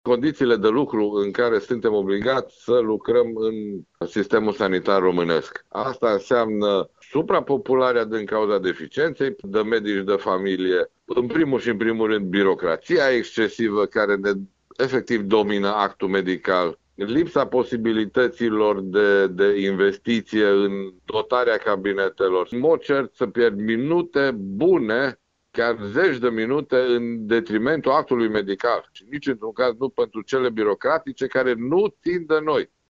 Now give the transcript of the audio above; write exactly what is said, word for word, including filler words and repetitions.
condițiile de lucru în care suntem obligați să lucrăm în sistemul sanitar românesc. Asta înseamnă suprapopularea din cauza deficienței de medici de familie, în primul și în primul rând birocrația excesivă care ne efectiv domină actul medical, lipsa posibilităților de, de investiție în dotarea cabinetelor. În mod cert să pierd minute bune, chiar zeci de minute, în detrimentul actului medical și nici într-un caz nu pentru cele birocratice care nu țin de noi.